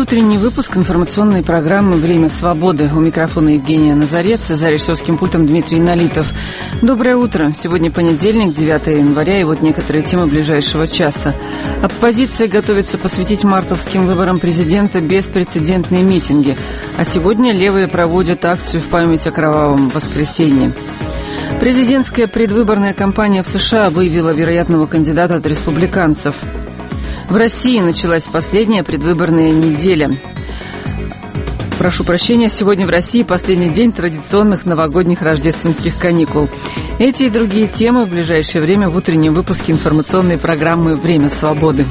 утренний выпуск информационной программы «Время свободы». У микрофона Евгения Назарец, за режиссерским пультом Дмитрий Налитов. Доброе утро. Сегодня понедельник, 9 января, и вот некоторые темы ближайшего часа. Оппозиция готовится посвятить мартовским выборам президента беспрецедентные митинги. А сегодня левые проводят акцию в память о кровавом воскресенье. Президентская предвыборная кампания в США выявила вероятного кандидата от республиканцев. В России началась последняя предвыборная неделя. Прошу прощения, сегодня в России последний день традиционных новогодних рождественских каникул. Эти и другие темы в ближайшее время в утреннем выпуске информационной программы «Время свободы».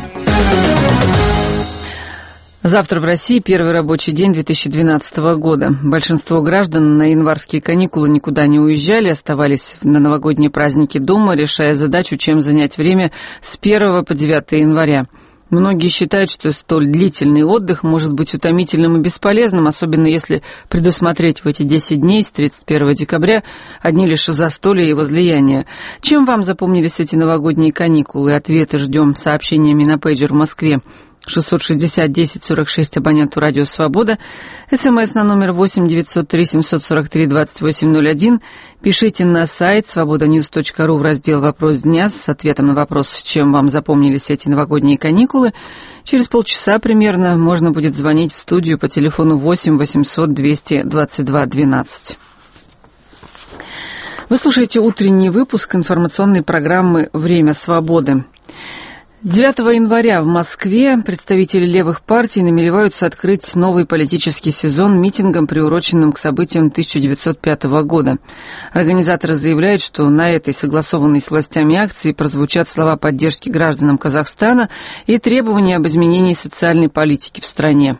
Завтра в России первый рабочий день 2012 года. Большинство граждан на январские каникулы никуда не уезжали, оставались на новогодние праздники дома, решая задачу, чем занять время с 1 по 9 января. Многие считают, что столь длительный отдых может быть утомительным и бесполезным, особенно если предусмотреть в эти 10 дней с 31 декабря одни лишь застолья и возлияния. Чем вам запомнились эти новогодние каникулы? Ответы ждем сообщениями на пейджер в Москве. 660-10-46 абоненту «Радио Свобода». СМС на номер 8-903-743-2801. Пишите на сайт svobodanews.ru в раздел «Вопрос дня» с ответом на вопрос, чем вам запомнились эти новогодние каникулы. Через полчаса примерно можно будет звонить в студию по телефону 8-800-222-12. Вы слушаете утренний выпуск информационной программы «Время свободы». 9 января в Москве представители левых партий намереваются открыть новый политический сезон митингом, приуроченным к событиям 1905 года. Организаторы заявляют, что на этой согласованной с властями акции прозвучат слова поддержки гражданам Казахстана и требования об изменении социальной политики в стране.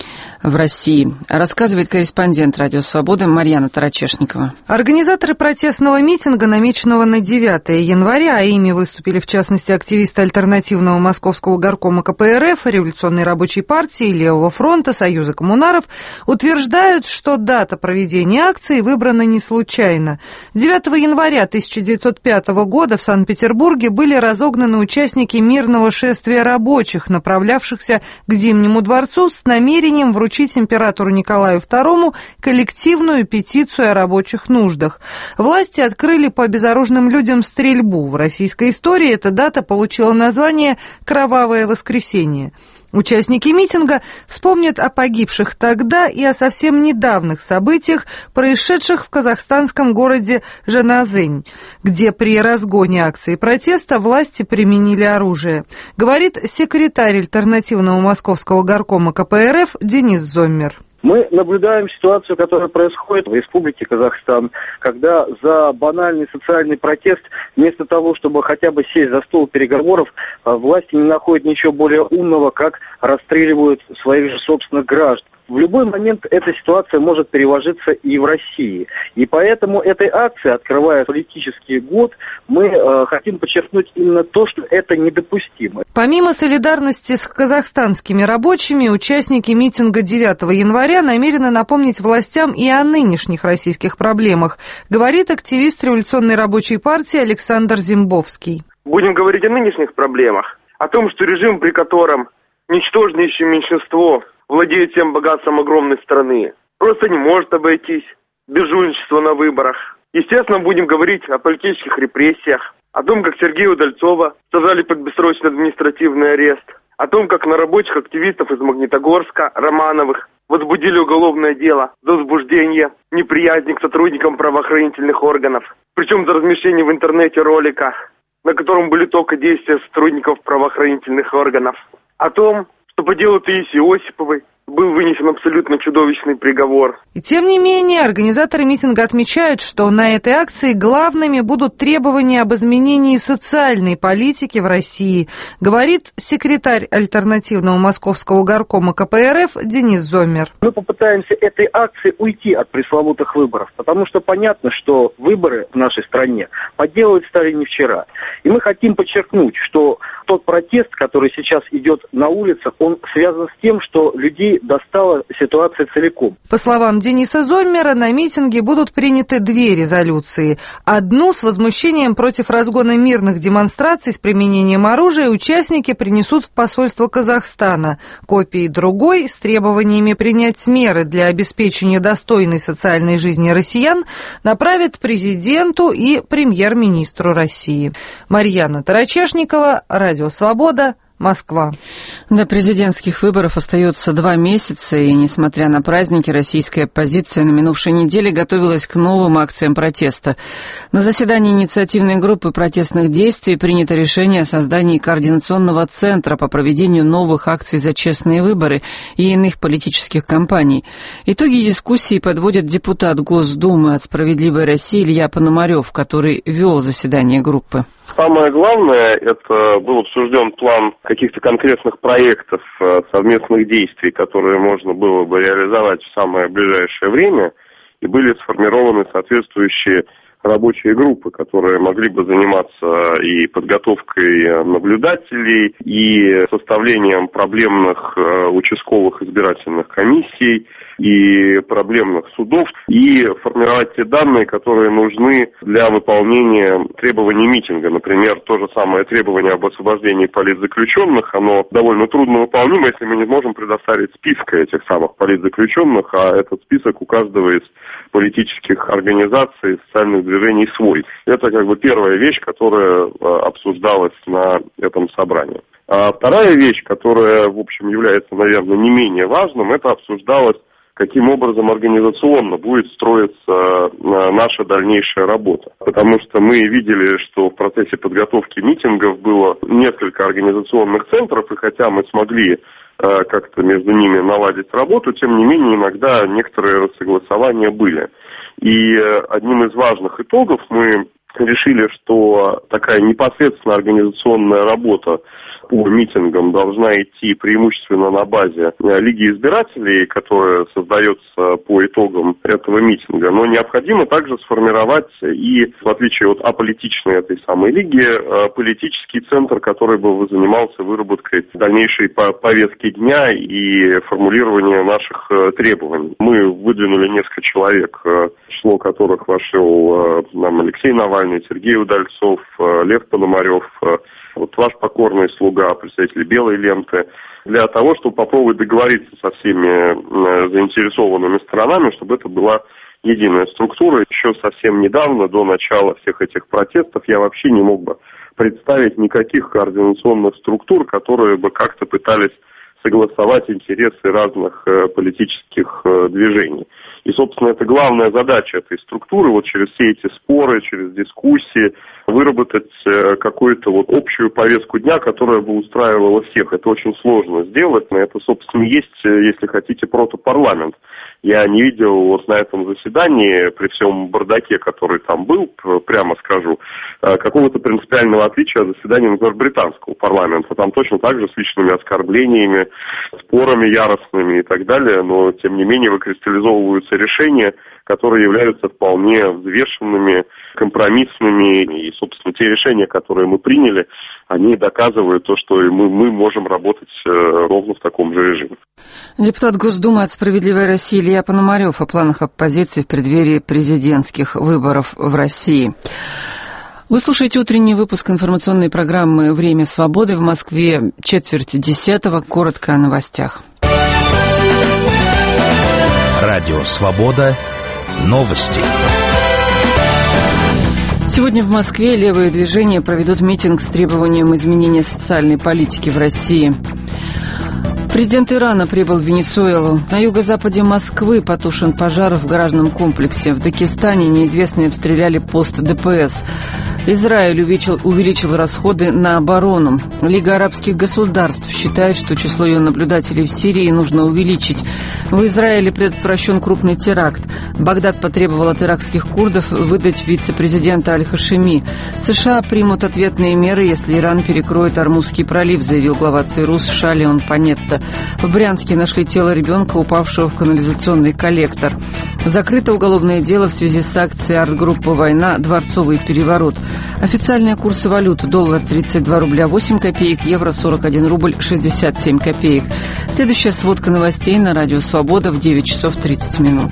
В России. Рассказывает корреспондент «Радио Свобода» Марьяна Тарачешникова. Организаторы протестного митинга, намеченного на 9 января, а ими выступили в частности активисты альтернативного московского горкома КПРФ, Революционной рабочей партии, Левого фронта, Союза коммунаров, утверждают, что дата проведения акции выбрана не случайно. 9 января 1905 года в Санкт-Петербурге были разогнаны участники мирного шествия рабочих, направлявшихся к Зимнему дворцу с намерением вручить императору Николаю II коллективную петицию о рабочих нуждах. Власти открыли по безоружным людям стрельбу. В российской истории эта дата получила название «Кровавое воскресенье». Участники митинга вспомнят о погибших тогда и о совсем недавних событиях, происшедших в казахстанском городе Жаназынь, где при разгоне акции протеста власти применили оружие, говорит секретарь альтернативного московского горкома КПРФ Денис Зоммер. Мы наблюдаем ситуацию, которая происходит в Республике Казахстан, когда за банальный социальный протест, вместо того, чтобы хотя бы сесть за стол переговоров, власти не находят ничего более умного, как расстреливают своих же собственных граждан. В любой момент эта ситуация может переложиться и в России. И поэтому этой акцией, открывая политический год, мы хотим подчеркнуть именно то, что это недопустимо. Помимо солидарности с казахстанскими рабочими, участники митинга 9 января намерены напомнить властям и о нынешних российских проблемах, говорит активист Революционной рабочей партии Александр Зимбовский. Будем говорить о нынешних проблемах, о том, что режим, при котором ничтожнейшее меньшинство владеет всем богатством огромной страны, просто не может обойтись без жульничества на выборах. Естественно, будем говорить о политических репрессиях, о том, как Сергея Удальцова сажали под бессрочный административный арест, о том, как на рабочих активистов из Магнитогорска, Романовых, возбудили уголовное дело за возбуждение неприязни к сотрудникам правоохранительных органов, причем за размещение в интернете ролика, на котором были только действия сотрудников правоохранительных органов, о том, что по делу Таисии Осиповой был вынесен абсолютно чудовищный приговор. И тем не менее, организаторы митинга отмечают, что на этой акции главными будут требования об изменении социальной политики в России, говорит секретарь альтернативного московского горкома КПРФ Денис Зоммер. Мы попытаемся этой акции уйти от пресловутых выборов, потому что понятно, что выборы в нашей стране поделать стали не вчера. И мы хотим подчеркнуть, что тот протест, который сейчас идет на улицах, он связан с тем, что людей и достала ситуация целиком. По словам Дениса Зоммера, на митинге будут приняты 2 резолюции. Одну с возмущением против разгона мирных демонстраций с применением оружия участники принесут в посольство Казахстана. Копии другой с требованиями принять меры для обеспечения достойной социальной жизни россиян направят президенту и премьер-министру России. Марьяна Тарачешникова, Радио Свобода, Москва. До президентских выборов остается 2 месяца, и, несмотря на праздники, российская оппозиция на минувшей неделе готовилась к новым акциям протеста. На заседании инициативной группы протестных действий принято решение о создании координационного центра по проведению новых акций за честные выборы и иных политических кампаний. Итоги дискуссии подводит депутат Госдумы от «Справедливой России» Илья Пономарев, который вел заседание группы. Самое главное, это был обсужден план каких-то конкретных проектов, совместных действий, которые можно было бы реализовать в самое ближайшее время, и были сформированы соответствующие рабочие группы, которые могли бы заниматься и подготовкой наблюдателей, и составлением проблемных участковых избирательных комиссий, и проблемных судов, и формировать те данные, которые нужны для выполнения требований митинга. Например, то же самое требование об освобождении политзаключенных, оно довольно трудно выполнимо, если мы не можем предоставить списка этих самых политзаключенных, а этот список у каждого из политических организаций, социальных движений свой. Это как бы первая вещь, которая обсуждалась на этом собрании. А вторая вещь, которая, в общем, является, наверное, не менее важным, это обсуждалось, каким образом организационно будет строиться наша дальнейшая работа. Потому что мы видели, что в процессе подготовки митингов было несколько организационных центров, и хотя мы смогли как-то между ними наладить работу, тем не менее иногда некоторые рассогласования были. И одним из важных итогов мы решили, что такая непосредственно организационная работа по митингам должна идти преимущественно на базе Лиги избирателей, которая создается по итогам этого митинга. Но необходимо также сформировать и, в отличие от аполитичной этой самой Лиги, политический центр, который бы занимался выработкой дальнейшей повестки дня и формулированием наших требований. Мы выдвинули несколько человек, в число которых вошел Алексей Навальный, Сергей Удальцов, Лев Пономарев, вот ваш покорный слуга, представители Белой ленты, для того, чтобы попробовать договориться со всеми заинтересованными сторонами, чтобы это была единая структура. Еще совсем недавно, до начала всех этих протестов, я вообще не мог бы представить никаких координационных структур, которые бы как-то пытались согласовать интересы разных политических движений. И, собственно, это главная задача этой структуры, вот через все эти споры, через дискуссии, выработать какую-то вот общую повестку дня, которая бы устраивала всех. Это очень сложно сделать, но это, собственно, есть, если хотите, протопарламент. Я не видел вот на этом заседании, при всем бардаке, который там был, прямо скажу, какого-то принципиального отличия от заседания, например, британского парламента. Там точно так же с личными оскорблениями, спорами яростными и так далее, но, тем не менее, выкристаллизовываются решения, которые являются вполне взвешенными, компромиссными. И, собственно, те решения, которые мы приняли, они доказывают то, что мы можем работать ровно в таком же режиме. Депутат Госдумы от «Справедливой России» Илья Пономарев о планах оппозиции в преддверии президентских выборов в России. Вы слушаете утренний выпуск информационной программы «Время свободы» в Москве 9:45. Коротко о новостях. Радио «Свобода». Новости. Сегодня в Москве левые движения проведут митинг с требованием изменения социальной политики в России. Президент Ирана прибыл в Венесуэлу. На юго-западе Москвы потушен пожар в гаражном комплексе. В Дагестане неизвестные обстреляли пост ДПС. Израиль увеличил расходы на оборону. Лига арабских государств считает, что число ее наблюдателей в Сирии нужно увеличить. В Израиле предотвращен крупный теракт. Багдад потребовал от иракских курдов выдать вице-президента Аль-Хашеми. США примут ответные меры, если Иран перекроет Ормузский пролив, заявил глава ЦРУ США Леон Панетта. В Брянске нашли тело ребенка, упавшего в канализационный коллектор. Закрыто уголовное дело в связи с акцией арт-группы «Война. Дворцовый переворот». Официальные курсы валют: доллар 32 рубля 8 копеек, евро 41 рубль 67 копеек. Следующая сводка новостей на радио «Свобода» в 9 часов 30 минут.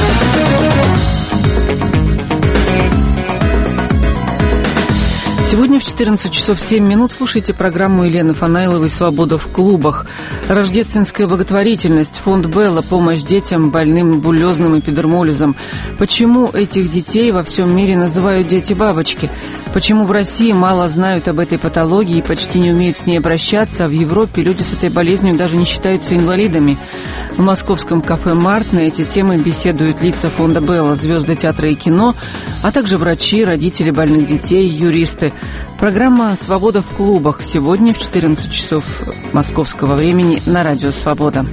Сегодня в 14 часов 7 минут слушайте программу Елены Фанайловой «Свобода в клубах». Рождественская благотворительность, фонд Белла, помощь детям, больным буллезным эпидермолизом. Почему этих детей во всем мире называют дети-бабочки? Почему в России мало знают об этой патологии и почти не умеют с ней обращаться, а в Европе люди с этой болезнью даже не считаются инвалидами? В московском кафе «Март» на эти темы беседуют лица фонда Белла, звезды театра и кино, а также врачи, родители больных детей, юристы. Программа «Свобода в клубах» сегодня в 14 часов московского времени на радио «Свобода».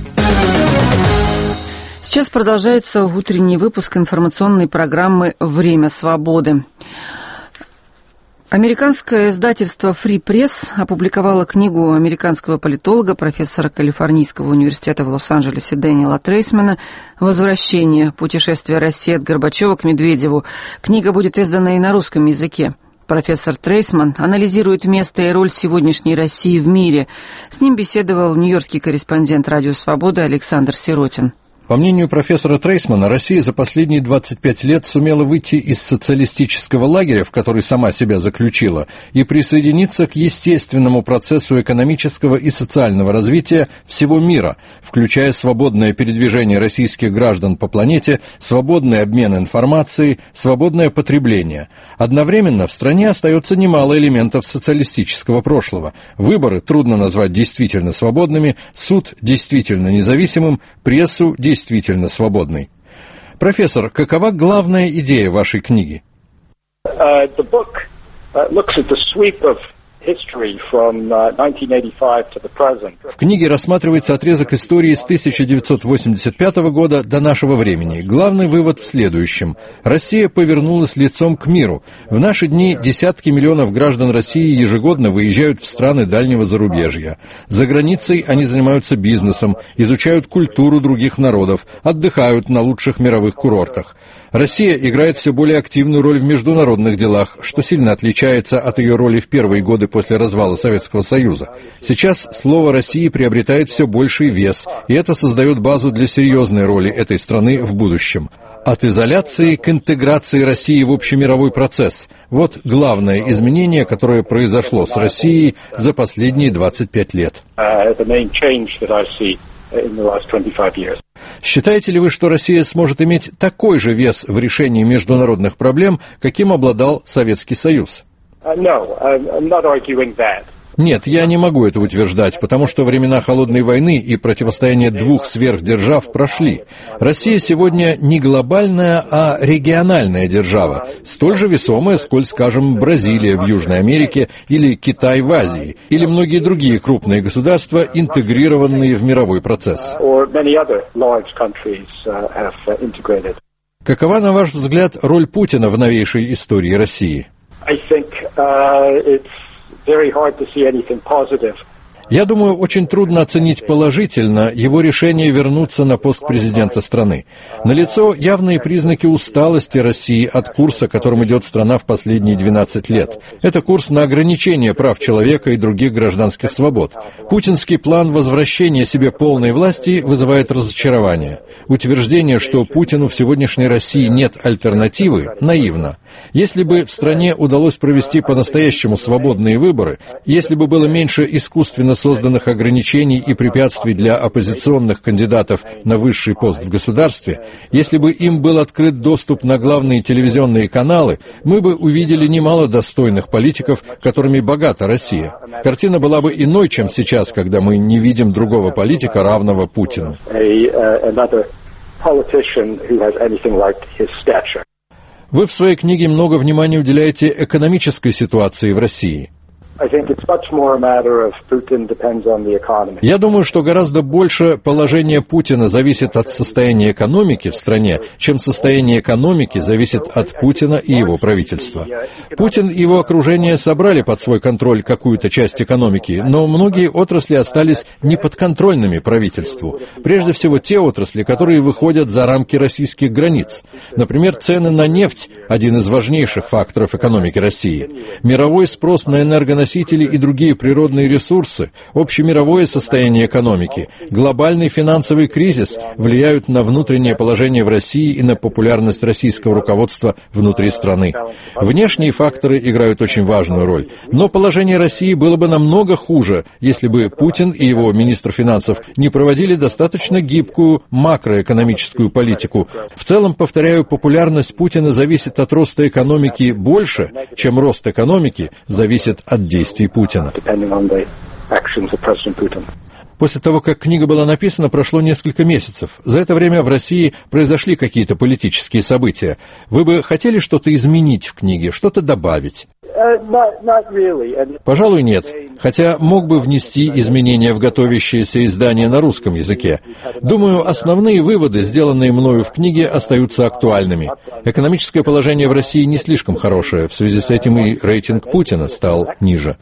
Сейчас продолжается утренний выпуск информационной программы «Время свободы». Американское издательство Free Press опубликовало книгу американского политолога, профессора Калифорнийского университета в Лос-Анджелесе Дэниела Трейсмана «Возвращение. Путешествие России от Горбачева к Медведеву». Книга будет издана и на русском языке. Профессор Трейсман анализирует место и роль сегодняшней России в мире. С ним беседовал нью-йоркский корреспондент «Радио Свобода» Александр Сиротин. По мнению профессора Трейсмана, Россия за последние 25 лет сумела выйти из социалистического лагеря, в который сама себя заключила, и присоединиться к естественному процессу экономического и социального развития всего мира, включая свободное передвижение российских граждан по планете, свободный обмен информацией, свободное потребление. Одновременно в стране остается немало элементов социалистического прошлого. Выборы трудно назвать действительно свободными, суд действительно независимым, прессу действительно свободной. Профессор, какова главная идея вашей книги? The book looks at the sweep of history from 1985 to the present. В книге рассматривается отрезок истории с 1985 года до нашего времени. Главный вывод в следующем. Россия повернулась лицом к миру. В наши дни десятки миллионов граждан России ежегодно выезжают в страны дальнего зарубежья. За границей они занимаются бизнесом, изучают культуру других народов, отдыхают на лучших мировых курортах. Россия играет все более активную роль в международных делах, что сильно отличается от ее роли в первые годы после развала Советского Союза. Сейчас слово России приобретает все больший вес, и это создает базу для серьезной роли этой страны в будущем. От изоляции к интеграции России в общемировой процесс. Вот главное изменение, которое произошло с Россией за последние 25 лет. Считаете ли вы, что Россия сможет иметь такой же вес в решении международных проблем, каким обладал Советский Союз? Нет, я не могу это утверждать, потому что времена холодной войны и противостояние двух сверхдержав прошли. Россия сегодня не глобальная, а региональная держава, столь же весомая, сколь, скажем, Бразилия в Южной Америке или Китай в Азии, или многие другие крупные государства, интегрированные в мировой процесс. Какова, на ваш взгляд, роль Путина в новейшей истории России? Я думаю, очень трудно оценить положительно его решение вернуться на пост президента страны. Налицо явные признаки усталости России от курса, которым идет страна в последние 12 лет. Это курс на ограничение прав человека и других гражданских свобод. Путинский план возвращения себе полной власти вызывает разочарование. Утверждение, что Путину в сегодняшней России нет альтернативы, наивно. Если бы в стране удалось провести по-настоящему свободные выборы, если бы было меньше искусственно созданных ограничений и препятствий для оппозиционных кандидатов на высший пост в государстве, если бы им был открыт доступ на главные телевизионные каналы, мы бы увидели немало достойных политиков, которыми богата Россия. Картина была бы иной, чем сейчас, когда мы не видим другого политика, равного Путину. Вы в своей книге много внимания уделяете экономической ситуации в России. Я думаю, что гораздо больше положение Путина зависит от состояния экономики в стране, чем состояние экономики зависит от Путина и его правительства. Путин и его окружение собрали под свой контроль какую-то часть экономики, но многие отрасли остались неподконтрольными правительству. Прежде всего те отрасли, которые выходят за рамки российских границ. Например, цены на нефть – один из важнейших факторов экономики России. Мировой спрос на энергоносители и другие природные ресурсы, общемировое состояние экономики, глобальный финансовый кризис влияют на внутреннее положение в России и на популярность российского руководства внутри страны. Внешние факторы играют очень важную роль. Но положение России было бы намного хуже, если бы Путин и его министр финансов не проводили достаточно гибкую макроэкономическую политику. В целом, повторяю, популярность Путина зависит от роста экономики больше, чем рост экономики зависит от действий Путина. После того, как книга была написана, прошло несколько месяцев. За это время в России произошли какие-то политические события. Вы бы хотели что-то изменить в книге, что-то добавить? Пожалуй, нет. Хотя мог бы внести изменения в готовящееся издание на русском языке. Думаю, основные выводы, сделанные мною в книге, остаются актуальными. Экономическое положение в России не слишком хорошее. В связи с этим и рейтинг Путина стал ниже.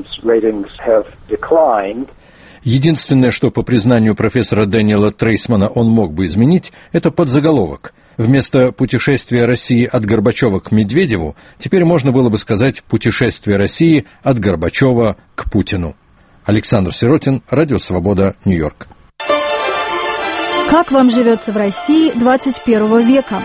Единственное, что, по признанию профессора Дэниела Трейсмана, он мог бы изменить, это подзаголовок. Вместо «Путешествия России от Горбачева к Медведеву» теперь можно было бы сказать «Путешествие России от Горбачева к Путину». Александр Сиротин, Радио Свобода, Нью-Йорк. Как вам живется в России 21 века?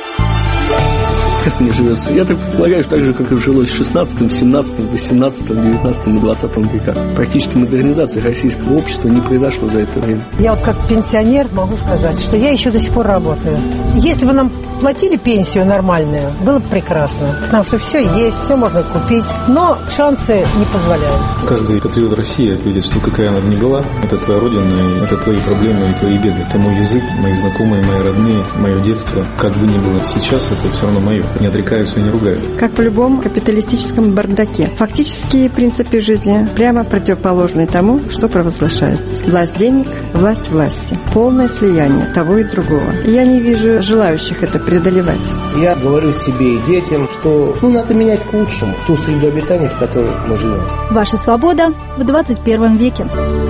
Как мне живется? Я так предполагаю, что так же, как и жилось в 16, 17, 18, 19 и 20 веках. Практически модернизация российского общества не произошло за это время. Я вот как пенсионер могу сказать, что я еще до сих пор работаю. Если бы нам платили пенсию нормальную, было бы прекрасно. Потому что все есть, все можно купить, но шансы не позволяют. Каждый патриот России ответит, что какая она ни была, это твоя родина, и это твои проблемы и твои беды. Это мой язык, мои знакомые, мои родные, мое детство. Как бы ни было сейчас, это все равно мое. Не отрекаются и не ругают. Как в любом капиталистическом бардаке. Фактические принципы жизни прямо противоположны тому, что провозглашается. Власть денег, власть власти. Полное слияние того и другого. И я не вижу желающих это преодолевать. Я говорю себе и детям, что надо менять к лучшему ту среду обитания, в которой мы живем. Ваша свобода в 21 веке.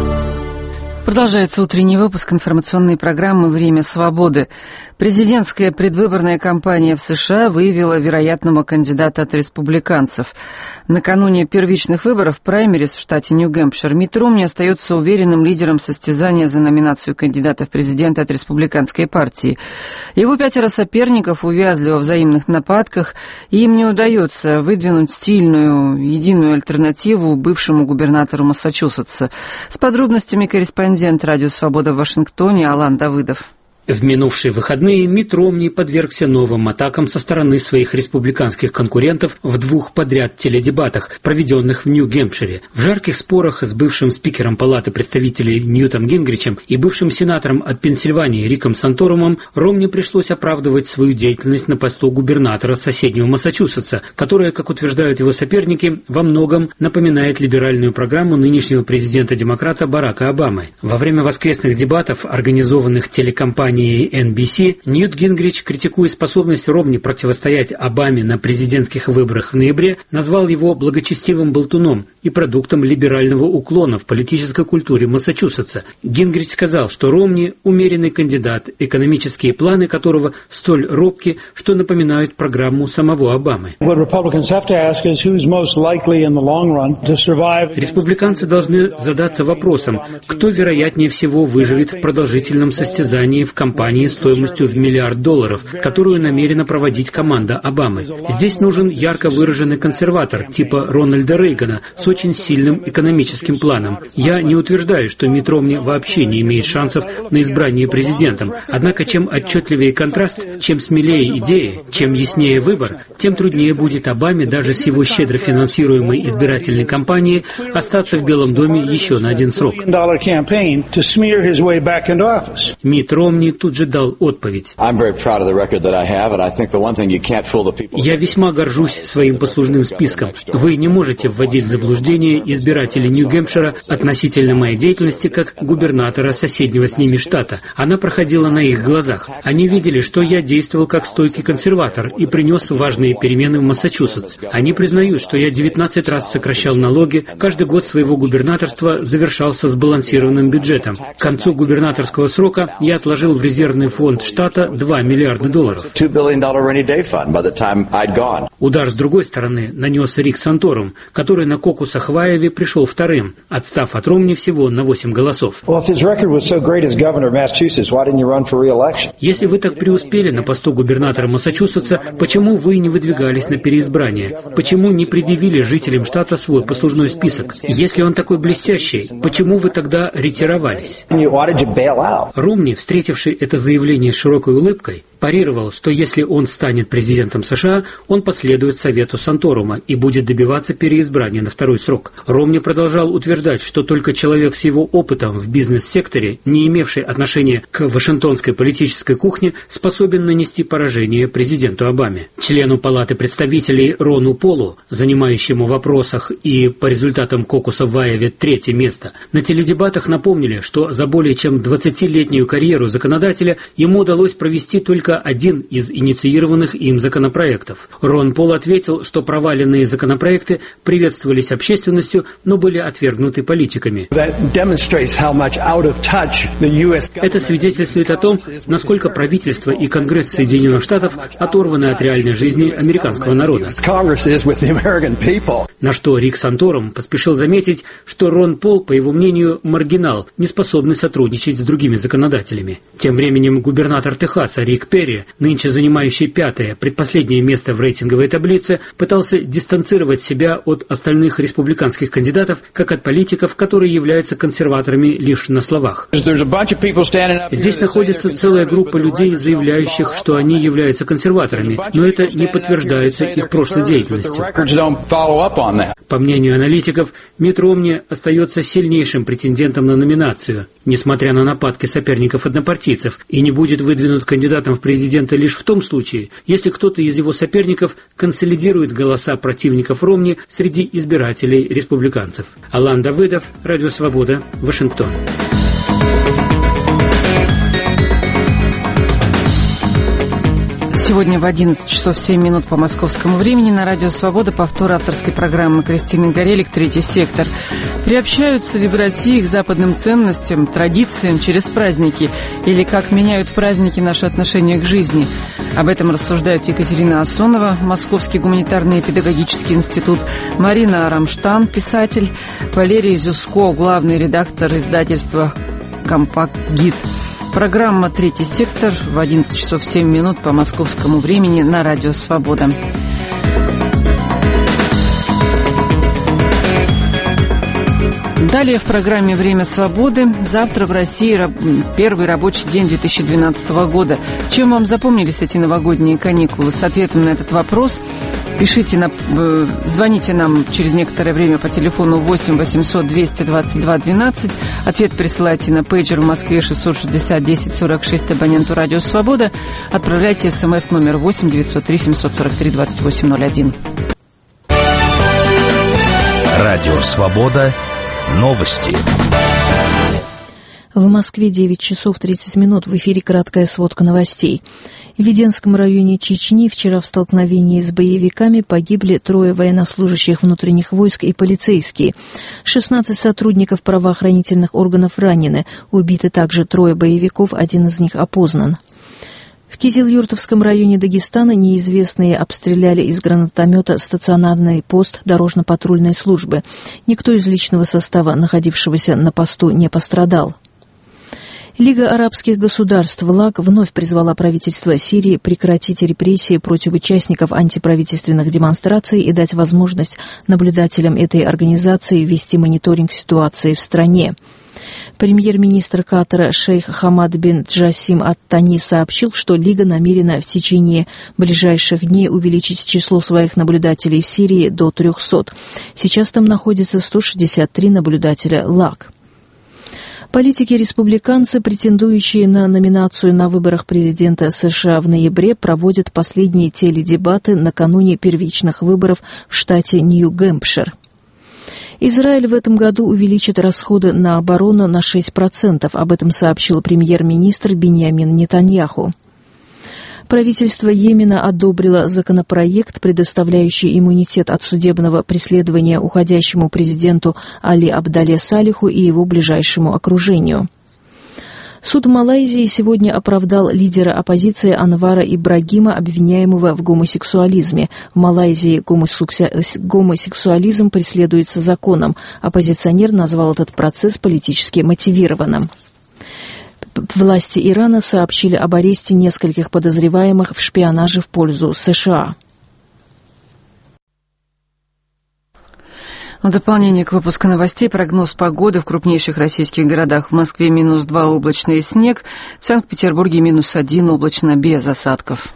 Продолжается утренний выпуск информационной программы «Время свободы». Президентская предвыборная кампания в США выявила вероятного кандидата от республиканцев. Накануне первичных выборов праймерис в штате Нью-Гэмпшир Митт Ромни остается уверенным лидером состязания за номинацию кандидата в президенты от республиканской партии. Его 5 соперников увязли во взаимных нападках, и им не удается выдвинуть стильную, единую альтернативу бывшему губернатору Массачусетса. С подробностями корреспондент «Радио Свобода» в Вашингтоне Алан Давыдов. В минувшие выходные Митт Ромни подвергся новым атакам со стороны своих республиканских конкурентов в 2 подряд теледебатах, проведенных в Нью-Гэмпшире. В жарких спорах с бывшим спикером Палаты представителей Ньютом Гингричем и бывшим сенатором от Пенсильвании Риком Санторумом Ромни пришлось оправдывать свою деятельность на посту губернатора соседнего Массачусетса, которая, как утверждают его соперники, во многом напоминает либеральную программу нынешнего президента-демократа Барака Обамы. Во время воскресных дебатов, организованных телекомпанией NBC, Ньют Гингрич, критикуя способность Ромни противостоять Обаме на президентских выборах в ноябре, назвал его благочестивым болтуном и продуктом либерального уклона в политической культуре Массачусетса. Гингрич сказал, что Ромни – умеренный кандидат, экономические планы которого столь робки, что напоминают программу самого Обамы. Республиканцы должны задаться вопросом, кто вероятнее всего выживет в продолжительном состязании в кампании стоимостью в $1 миллиард, которую намерена проводить команда Обамы. Здесь нужен ярко выраженный консерватор типа Рональда Рейгана с очень сильным экономическим планом. Я не утверждаю, что Митт Ромни вообще не имеет шансов на избрание президентом. Однако, чем отчетливее контраст, чем смелее идеи, чем яснее выбор, тем труднее будет Обаме даже с его щедро финансируемой избирательной кампанией остаться в Белом доме еще на 1 срок. Митт Ромни Ромни тут же дал отповедь. «Я весьма горжусь своим послужным списком. Вы не можете вводить в заблуждение избирателей Нью-Гэмпшира относительно моей деятельности как губернатора соседнего с ними штата. Она проходила на их глазах. Они видели, что я действовал как стойкий консерватор и принес важные перемены в Массачусетс. Они признают, что я 19 раз сокращал налоги, каждый год своего губернаторства завершался сбалансированным бюджетом. К концу губернаторского срока я отложил в резервный фонд штата $2 миллиарда. Удар с другой стороны нанес Рик Санторум, который на кокусах в Айове пришел вторым, отстав от Ромни всего на 8 голосов. Если вы так преуспели на посту губернатора Массачусетса, почему вы не выдвигались на переизбрание? Почему не предъявили жителям штата свой послужной список? Если он такой блестящий, почему вы тогда ретировались? Ромни, встретивший это заявление с широкой улыбкой, парировал, что если он станет президентом США, он последует совету Санторума и будет добиваться переизбрания на второй срок. Ромни продолжал утверждать, что только человек с его опытом в бизнес-секторе, не имевший отношения к вашингтонской политической кухне, способен нанести поражение президенту Обаме. Члену Палаты представителей Рону Полу, занимающему в вопросах и по результатам кокуса в Айове 3-е место, на теледебатах напомнили, что за более чем 20-летнюю карьеру законодателя ему удалось провести только один из инициированных им законопроектов. Рон Пол ответил, что проваленные законопроекты приветствовались общественностью, но были отвергнуты политиками. Это свидетельствует о том, насколько правительство и Конгресс Соединенных Штатов оторваны от реальной жизни американского народа. На что Рик Санторум поспешил заметить, что Рон Пол, по его мнению, маргинал, не способный сотрудничать с другими законодателями. Тем временем губернатор Техаса Рик Перри, нынче занимающий 5-е, предпоследнее место в рейтинговой таблице, пытался дистанцировать себя от остальных республиканских кандидатов, как от политиков, которые являются консерваторами лишь на словах. Здесь находится целая группа людей, заявляющих, что они являются консерваторами, но это не подтверждается их прошлой деятельностью. По мнению аналитиков, Митт Ромни остается сильнейшим претендентом на номинацию, несмотря на нападки соперников-однопартийцев, и не будет выдвинут кандидатом в президенты лишь в том случае, если кто-то из его соперников консолидирует голоса противников Ромни среди избирателей республиканцев. Алан Давыдов, Радио Свобода, Вашингтон. Сегодня в 11 часов 7 минут по московскому времени на Радио Свобода повтор авторской программы Кристины Горелик «Третий сектор». Приобщаются ли в России к западным ценностям, традициям через праздники? Или как меняют праздники наши отношения к жизни? Об этом рассуждают Екатерина Ассонова, Московский гуманитарный и педагогический институт, Марина Рамштан, писатель, Валерий Зюско, главный редактор издательства «Компакт-гид». Программа «Третий сектор» в 11 часов 7 минут по московскому времени на Радио Свобода. Далее в программе «Время свободы». Завтра в России первый рабочий день 2012 года. Чем вам запомнились эти новогодние каникулы? С ответом на этот вопрос звоните нам через некоторое время по телефону 8 800 222 12. Ответ присылайте на пейджер в Москве 660 10 46 абоненту «Радио Свобода». Отправляйте смс номер 8 903 743 2801. Радио Свобода. Новости. В Москве 9 часов 30 минут. В эфире краткая сводка новостей. В Веденском районе Чечни вчера в столкновении с боевиками погибли 3 военнослужащих внутренних войск и полицейские. 16 сотрудников правоохранительных органов ранены. Убиты также 3 боевиков, один из них опознан. В Кизил-Юртовском районе Дагестана неизвестные обстреляли из гранатомета стационарный пост дорожно-патрульной службы. Никто из личного состава, находившегося на посту, не пострадал. Лига арабских государств ЛАГ вновь призвала правительство Сирии прекратить репрессии против участников антиправительственных демонстраций и дать возможность наблюдателям этой организации вести мониторинг ситуации в стране. Премьер-министр Катара шейх Хамад бин Джасим ат-Тани сообщил, что Лига намерена в течение ближайших дней увеличить число своих наблюдателей в Сирии до 300. Сейчас там находится 163 наблюдателя ЛАГ. Политики-республиканцы, претендующие на номинацию на выборах президента США в ноябре, проводят последние теледебаты накануне первичных выборов в штате Нью-Гэмпшир. Израиль в этом году увеличит расходы на оборону на 6%. Об этом сообщил премьер-министр Биньямин Нетаньяху. Правительство Йемена одобрило законопроект, предоставляющий иммунитет от судебного преследования уходящему президенту Али Абдале Салиху и его ближайшему окружению. Суд Малайзии сегодня оправдал лидера оппозиции Анвара Ибрагима, обвиняемого в гомосексуализме. В Малайзии гомосексуализм преследуется законом. Оппозиционер назвал этот процесс политически мотивированным. Власти Ирана сообщили об аресте нескольких подозреваемых в шпионаже в пользу США. В дополнение к выпуску новостей прогноз погоды в крупнейших российских городах. В Москве -2 облачно и снег, в Санкт-Петербурге -1 облачно без осадков.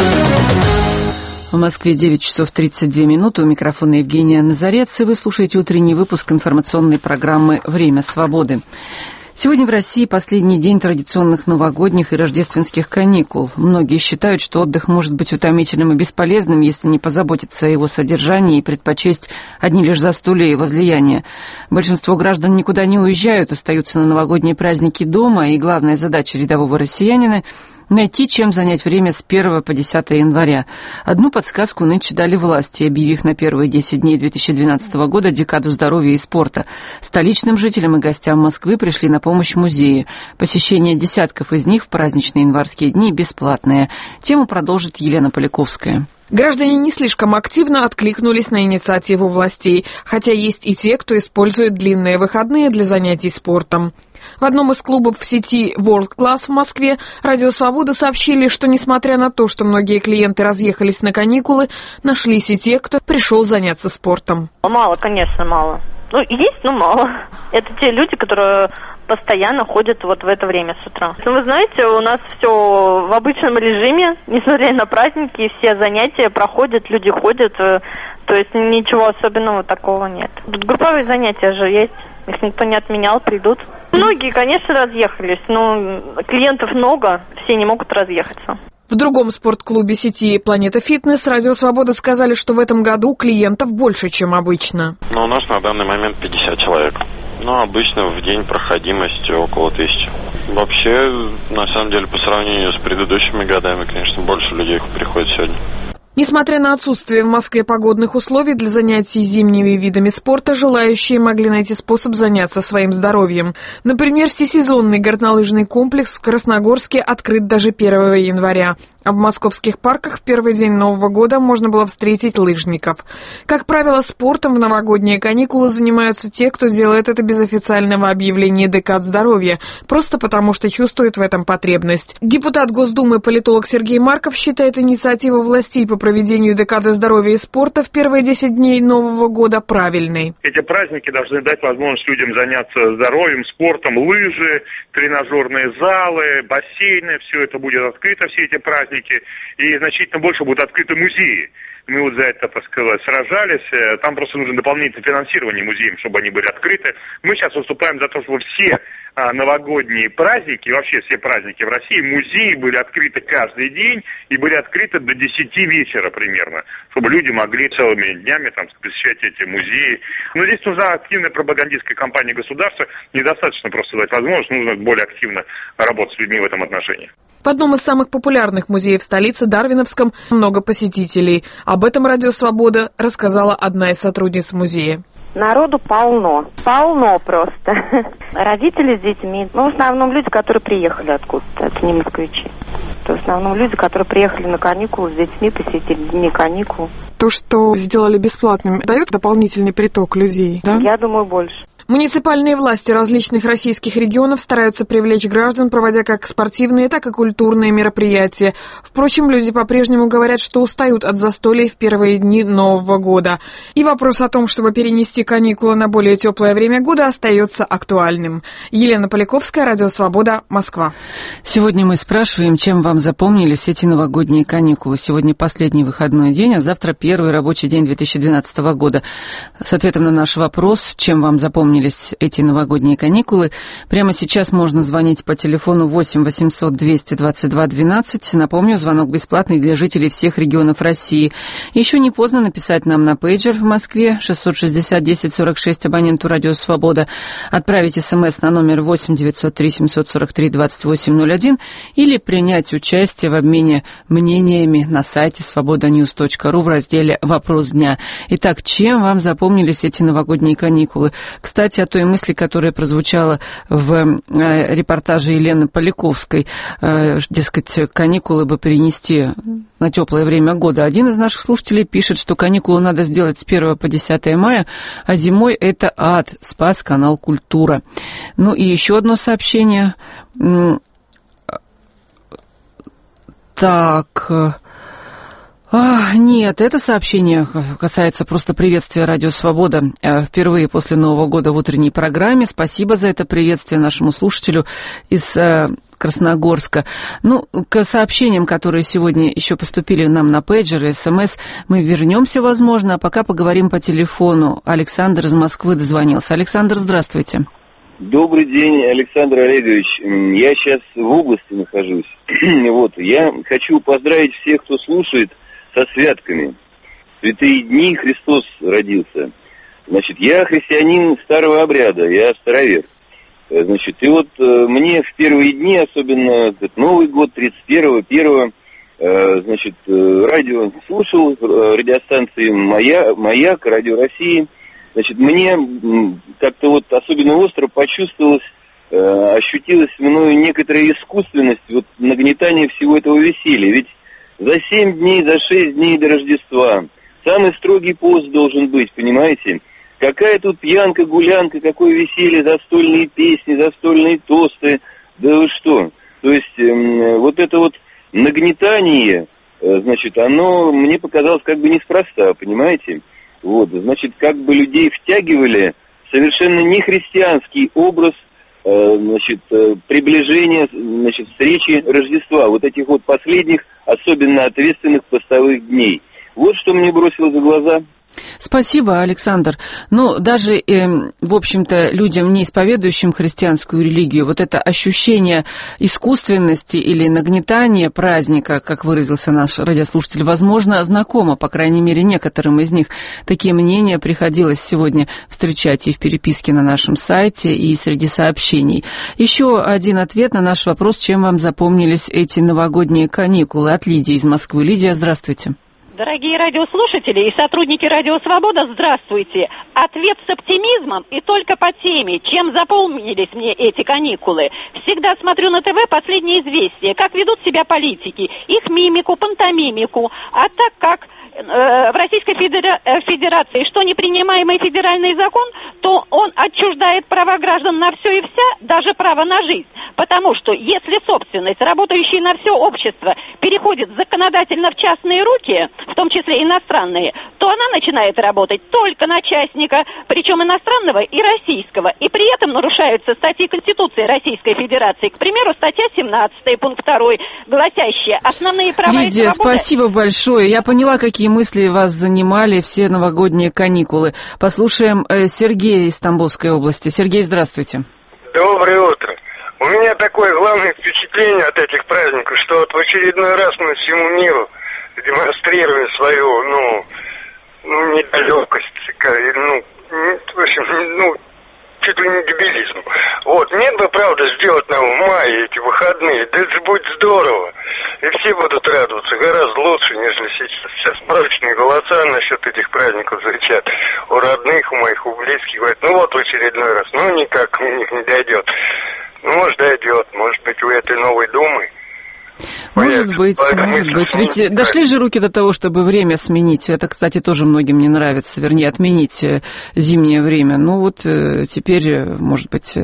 В Москве 9 часов 32 минуты. У микрофона Евгения Назарец, и вы слушаете утренний выпуск информационной программы «Время свободы». Сегодня в России последний день традиционных новогодних и рождественских каникул. Многие считают, что отдых может быть утомительным и бесполезным, если не позаботиться о его содержании и предпочесть одни лишь застолья и возлияния. Большинство граждан никуда не уезжают, остаются на новогодние праздники дома, и главная задача рядового россиянина — найти, чем занять время с 1 по 10 января. Одну подсказку нынче дали власти, объявив на первые 10 дней 2012 года декаду здоровья и спорта. Столичным жителям и гостям Москвы пришли на помощь музеи. Посещение десятков из них в праздничные январские дни бесплатное. Тему продолжит Елена Поляковская. Граждане не слишком активно откликнулись на инициативу властей, хотя есть и те, кто использует длинные выходные для занятий спортом. В одном из клубов в сети World Class в Москве «Радио Свобода» сообщили, что, несмотря на то, что многие клиенты разъехались на каникулы, нашлись и те, кто пришел заняться спортом. Мало, конечно, мало. Есть, но мало. Это те люди, которые постоянно ходят вот в это время с утра. Вы знаете, у нас все в обычном режиме, несмотря на праздники, все занятия проходят, люди ходят, то есть ничего особенного такого нет. Тут групповые занятия же есть. Их никто не отменял, придут. Многие, конечно, разъехались, но клиентов много, все не могут разъехаться. В другом спортклубе сети «Планета Фитнес» «Радио Свобода» сказали, что в этом году клиентов больше, чем обычно. У нас на данный момент 50 человек. Обычно в день проходимость около 1000. Вообще, на самом деле, по сравнению с предыдущими годами, конечно, больше людей приходит сегодня. Несмотря на отсутствие в Москве погодных условий для занятий зимними видами спорта, желающие могли найти способ заняться своим здоровьем. Например, всесезонный горнолыжный комплекс в Красногорске открыт даже 1 января. А в московских парках в первый день Нового года можно было встретить лыжников. Как правило, спортом в новогодние каникулы занимаются те, кто делает это без официального объявления декад здоровья, просто потому что чувствует в этом потребность. Депутат Госдумы, политолог Сергей Марков считает инициативу властей по проведению декады здоровья и спорта в первые 10 дней Нового года правильной. Эти праздники должны дать возможность людям заняться здоровьем, спортом, лыжи, тренажерные залы, бассейны, все это будет открыто, все эти праздники. И значительно больше будут открыты музеи. Мы вот за это, так сказать, сражались. Там просто нужно дополнительное финансирование музеям, чтобы они были открыты. Мы сейчас выступаем за то, чтобы все новогодние праздники, вообще все праздники в России, музеи были открыты каждый день и были открыты до 10 вечера примерно, чтобы люди могли целыми днями посещать эти музеи. Но здесь нужна активная пропагандистская кампания государства. Недостаточно просто дать возможность, нужно более активно работать с людьми в этом отношении. В одном из самых популярных музеев столицы, Дарвиновском, много посетителей. Об этом «Радио Свобода» рассказала одна из сотрудниц музея. Народу полно. Полно просто. Родители с детьми. В основном люди, которые приехали откуда-то. Это не москвичи. Это в основном люди, которые приехали на каникулы с детьми, посетили дни каникул. То, что сделали бесплатным, дает дополнительный приток людей, да? Я думаю, больше. Муниципальные власти различных российских регионов стараются привлечь граждан, проводя как спортивные, так и культурные мероприятия. Впрочем, люди по-прежнему говорят, что устают от застолий в первые дни Нового года. И вопрос о том, чтобы перенести каникулы на более теплое время года, остается актуальным. Елена Поляковская, «Радио Свобода», Москва. Сегодня мы спрашиваем, чем вам запомнились эти новогодние каникулы. Сегодня последний выходной день, а завтра первый рабочий день 2012 года. С ответом на наш вопрос, чем вам запомнились запомнились эти новогодние каникулы. Прямо сейчас можно звонить по телефону 8 800 222 12. Напомню, звонок бесплатный для жителей всех регионов России. Еще не поздно написать нам на пейджер в Москве 660 10 46 абоненту «Радио Свобода», отправить СМС на номер 8 903 743 2801 или принять участие в обмене мнениями на сайте svobodanews.ru в разделе «Вопрос дня». Итак, чем вам запомнились эти новогодние каникулы? Кстати, о той мысли, которая прозвучала в репортаже Елены Поляковской, дескать, каникулы бы перенести на теплое время года. Один из наших слушателей пишет, что каникулы надо сделать с 1 по 10 мая, а зимой это ад, спас канал «Культура». Ну и еще одно сообщение. Так... Нет, это сообщение касается просто приветствия «Радио Свобода» впервые после Нового года в утренней программе. Спасибо за это приветствие нашему слушателю из Красногорска. Ну, к сообщениям, которые сегодня еще поступили нам на пейджер и СМС, мы вернемся, возможно, а пока поговорим по телефону. Александр из Москвы дозвонился. Александр, здравствуйте. Добрый день, Александр Олегович. Я сейчас в области нахожусь. Вот, я хочу поздравить всех, кто слушает, со святками. Святые дни Христос родился. Значит, я христианин старого обряда, я старовер. Значит, и вот мне в первые дни, особенно этот Новый год, 31-го, значит, радио слушал, радиостанции «Маяк», «Радио России». Значит, мне как-то вот особенно остро почувствовалось, ощутилась мною некоторая искусственность, вот нагнетание всего этого веселья. Ведь за 7 дней, за 6 дней до Рождества самый строгий пост должен быть, понимаете? Какая тут пьянка, гулянка, какое веселье, застольные песни, застольные тосты, да вы что? То есть вот это вот нагнетание, значит, оно мне показалось как бы неспроста, понимаете? Вот, значит, как бы людей втягивали в совершенно нехристианский образ, значит, приближения, значит, встречи Рождества, вот этих вот последних, особенно ответственных постовых дней. Вот что мне бросилось в глаза. Спасибо, Александр. Ну, даже, в общем-то, людям, не исповедующим христианскую религию, вот это ощущение искусственности или нагнетания праздника, как выразился наш радиослушатель, возможно, знакомо, по крайней мере, некоторым из них. Такие мнения приходилось сегодня встречать и в переписке на нашем сайте, и среди сообщений. Еще один ответ на наш вопрос, чем вам запомнились эти новогодние каникулы, от Лидии из Москвы. Лидия, здравствуйте. Дорогие радиослушатели и сотрудники «Радио Свобода», здравствуйте. Ответ с оптимизмом и только по теме, чем запомнились мне эти каникулы. Всегда смотрю на ТВ «Последние известия», как ведут себя политики, их мимику, пантомимику. А так как в Российской Федерации что непринимаемый федеральный закон, то он отчуждает права граждан на все и вся, даже право на жизнь. Потому что если собственность, работающая на все общество, переходит законодательно в частные руки, в том числе иностранные, то она начинает работать только на частника, причем иностранного и российского. И при этом нарушаются статьи Конституции Российской Федерации. К примеру, статья 17, пункт 2, гласящая «Основные права и свободы». Лидия, спасибо большое. Я поняла, какие мысли вас занимали все новогодние каникулы. Послушаем Сергея из Тамбовской области. Сергей, здравствуйте. Доброе утро. У меня такое главное впечатление от этих праздников, что вот в очередной раз мы всему миру демонстрируем свою, недалекость, в общем, чуть ли не дебилизм. Вот, нет бы, правда, сделать нам в мае эти выходные, да это будет здорово. И все будут радоваться гораздо лучше, нежели сейчас. Сейчас мрачные голоса насчет этих праздников звучат. У родных, у моих, у близких говорят, вот в очередной раз, никак у них не дойдет. Может, дойдет, может быть, у этой новой думы. Может быть. Ведь дошли же руки до того, чтобы время сменить. Это, кстати, тоже многим не нравится. Вернее, отменить зимнее время. Теперь, может быть,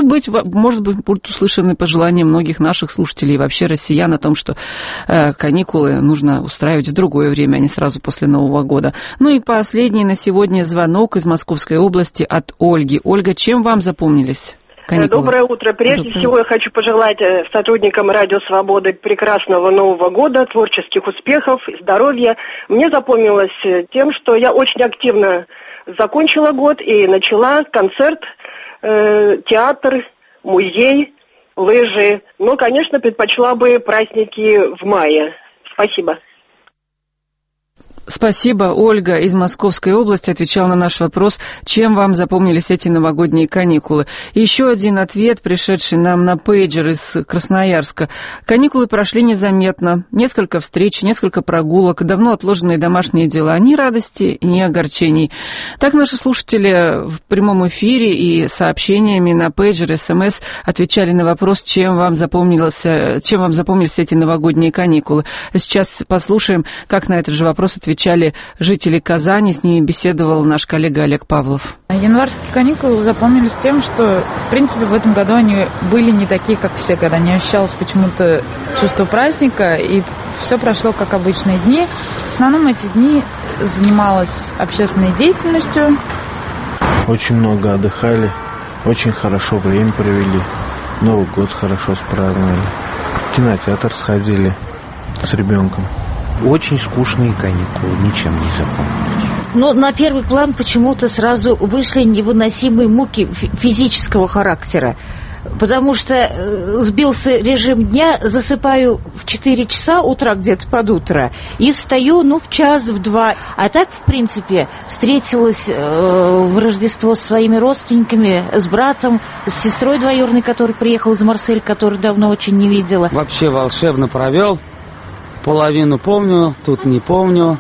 будут услышаны пожелания многих наших слушателей и вообще россиян о том, что каникулы нужно устраивать в другое время, а не сразу после Нового года. И последний на сегодня звонок из Московской области от Ольги. Ольга, чем вам запомнились каникулы? Доброе утро. Прежде всего я хочу пожелать сотрудникам «Радио Свободы» прекрасного Нового года, творческих успехов, здоровья. Мне запомнилось тем, что я очень активно закончила год и начала концерт, театр, музей, лыжи. Но, конечно, предпочла бы праздники в мае. Спасибо. Спасибо. Ольга из Московской области отвечала на наш вопрос, чем вам запомнились эти новогодние каникулы. И еще один ответ, пришедший нам на пейджер из Красноярска. Каникулы прошли незаметно. Несколько встреч, несколько прогулок, давно отложенные домашние дела. Ни радости, ни огорчений. Так наши слушатели в прямом эфире и сообщениями на пейджер, СМС отвечали на вопрос, чем вам запомнились эти новогодние каникулы. Сейчас послушаем, как на этот же вопрос отвечали жители Казани. С ними беседовал наш коллега Олег Павлов. Январские каникулы запомнились тем, что, в принципе, в этом году они были не такие, как все года. Не ощущалось почему-то чувство праздника, и все прошло как обычные дни. В основном эти дни занималась общественной деятельностью. Очень много отдыхали, очень хорошо время провели. Новый год хорошо справили. В кинотеатр сходили с ребенком. Очень скучные каникулы, ничем не запомнились. Но на первый план почему-то сразу вышли невыносимые муки физического характера. Потому что сбился режим дня, засыпаю в 4 часа утра, где-то под утро, и встаю, в час, в 2. А так, в принципе, встретилась в Рождество с своими родственниками, с братом, с сестрой двоюродной, которая приехала из Марселя, которую давно очень не видела. Вообще волшебно провел. Половину помню, тут не помню.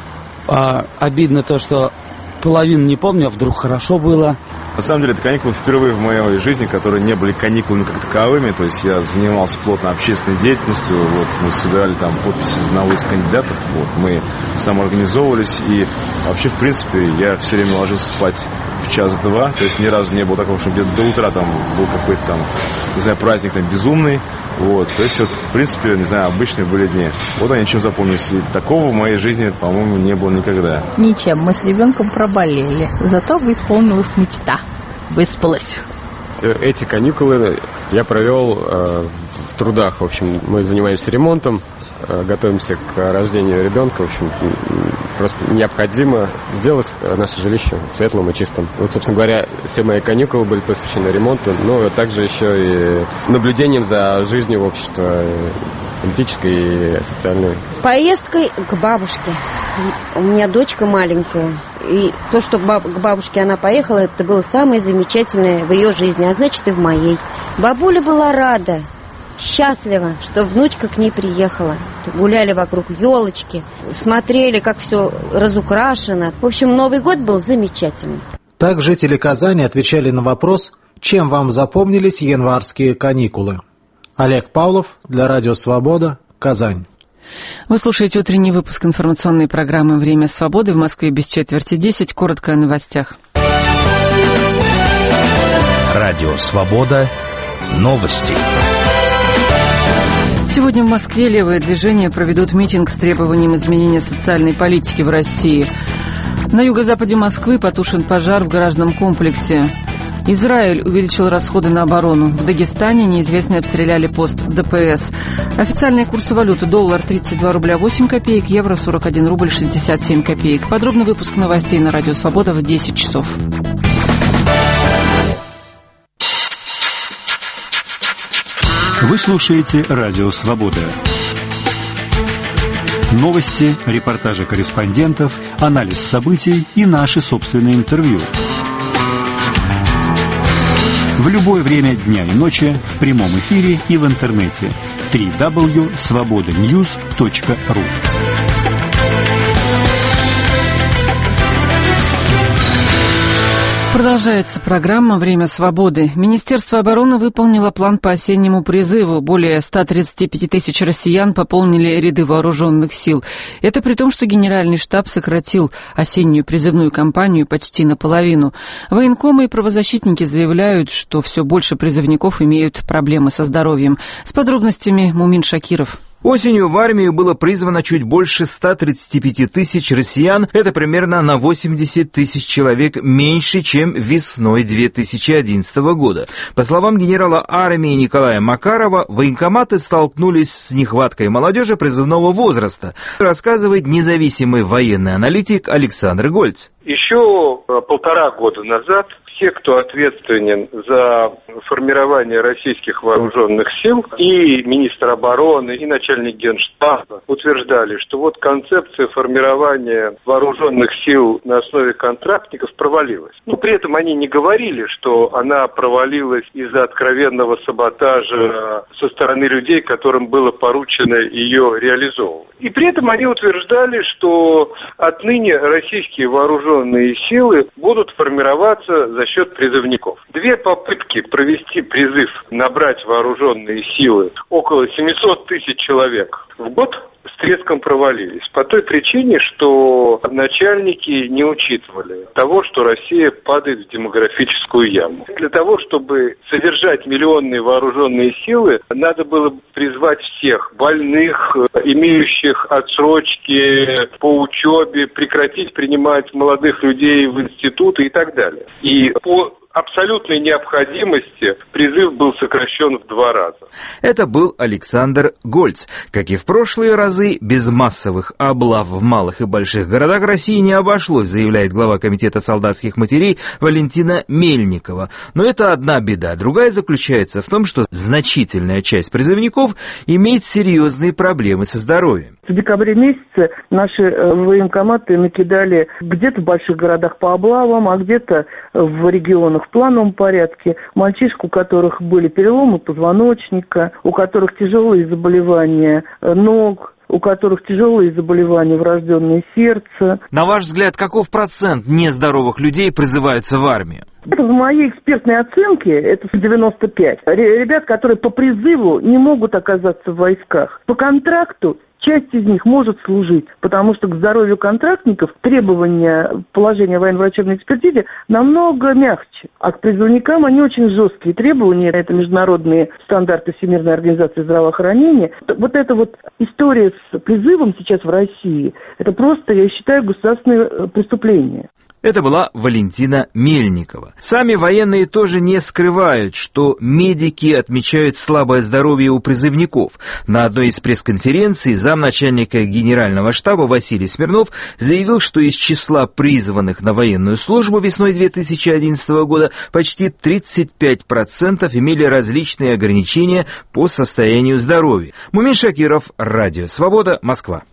Обидно то, что половину не помню, а вдруг хорошо было. На самом деле, это каникулы впервые в моей жизни, которые не были каникулами как таковыми. То есть я занимался плотно общественной деятельностью. Вот, мы собирали там подписи на выезд кандидатов. Вот, мы самоорганизовывались. И вообще, в принципе, я все время ложился спать в 1-2. То есть ни разу не было такого, что где-то до утра там был какой-то там, не знаю, праздник там безумный. Вот, то есть, вот, в принципе, не знаю, обычные были дни. Вот они чем запомнились. И такого в моей жизни, по-моему, не было никогда. Ничем. Мы с ребенком проболели. Зато исполнилась мечта. Выспалась. Эти каникулы я провел в трудах. В общем, мы занимаемся ремонтом, готовимся к рождению ребенка. В общем, просто необходимо сделать наше жилище светлым и чистым. Вот, собственно говоря, все мои каникулы были посвящены ремонту, но также еще и наблюдением за жизнью общества, политической и социальной. Поездкой к бабушке. У меня дочка маленькая. И то, что к бабушке она поехала, это было самое замечательное в ее жизни, а значит и в моей. Бабуля была рада, счастлива, что внучка к ней приехала. Гуляли вокруг елочки, смотрели, как все разукрашено. В общем, Новый год был замечательный. Так жители Казани отвечали на вопрос, чем вам запомнились январские каникулы. Олег Павлов для Радио Свобода, Казань. Вы слушаете утренний выпуск информационной программы «Время свободы». В Москве без 9:45. Коротко о новостях. Радио «Свобода». Новости. Сегодня в Москве левые движения проведут митинг с требованием изменения социальной политики в России. На юго-западе Москвы потушен пожар в гаражном комплексе. Израиль увеличил расходы на оборону. В Дагестане неизвестные обстреляли пост ДПС. Официальные курсы валюты: доллар 32 рубля 8 копеек, евро 41 рубль 67 копеек. Подробный выпуск новостей на Радио Свобода в 10 часов. Вы слушаете Радио Свобода. Новости, репортажи корреспондентов, анализ событий и наши собственные интервью. В любое время дня и ночи, в прямом эфире и в интернете. www.svobodanews.ru. Продолжается программа «Время свободы». Министерство обороны выполнило план по осеннему призыву. Более 135 тысяч россиян пополнили ряды вооруженных сил. Это при том, что Генеральный штаб сократил осеннюю призывную кампанию почти наполовину. Военкомы и правозащитники заявляют, что все больше призывников имеют проблемы со здоровьем. С подробностями Мумин Шакиров. Осенью в армию было призвано чуть больше 135 тысяч россиян. Это примерно на 80 тысяч человек меньше, чем весной 2011 года. По словам генерала армии Николая Макарова, военкоматы столкнулись с нехваткой молодежи призывного возраста, рассказывает независимый военный аналитик Александр Гольц. Еще 1,5 года назад все, кто ответственен за формирование российских вооруженных сил, и министр обороны, и начальник Генштаба утверждали, что вот концепция формирования вооруженных сил на основе контрактников провалилась. Но при этом они не говорили, что она провалилась из-за откровенного саботажа со стороны людей, которым было поручено ее реализовывать. И при этом они утверждали, что отныне российские вооруженные силы будут формироваться за счет призывников. 2 попытки провести призыв, набрать вооруженные силы, около 700 тысяч человек в год, с треском провалились. По той причине, что начальники не учитывали того, что Россия падает в демографическую яму. Для того, чтобы содержать миллионные вооруженные силы, надо было призвать всех больных, имеющих отсрочки по учебе, прекратить принимать молодых людей в институты и так далее. И по абсолютной необходимости призыв был сокращен в 2 раза. Это был Александр Гольц. Как и в прошлые разы, без массовых облав в малых и больших городах России не обошлось, заявляет глава Комитета солдатских матерей Валентина Мельникова. Но это одна беда. Другая заключается в том, что значительная часть призывников имеет серьезные проблемы со здоровьем. В декабре месяце наши военкоматы накидали где-то в больших городах по облавам, а где-то в регионах в плановом порядке. Мальчишек, у которых были переломы позвоночника, у которых тяжелые заболевания ног, у которых тяжелые заболевания, врожденное сердце. На ваш взгляд, каков процент нездоровых людей призываются в армию? Это в моей экспертной оценке, это 95. Ребят, которые по призыву не могут оказаться в войсках. По контракту часть из них может служить, потому что к здоровью контрактников требования положения военно-врачебной экспертизе намного мягче. А к призывникам они очень жесткие требования, это международные стандарты Всемирной организации здравоохранения. Вот эта вот история с призывом сейчас в России, это просто, я считаю, государственное преступление. Это была Валентина Мельникова. Сами военные тоже не скрывают, что медики отмечают слабое здоровье у призывников. На одной из пресс-конференций замначальника Генерального штаба Василий Смирнов заявил, что из числа призванных на военную службу весной 2011 года почти 35% имели различные ограничения по состоянию здоровья. Мумин Шакиров, Радио Свобода, Москва.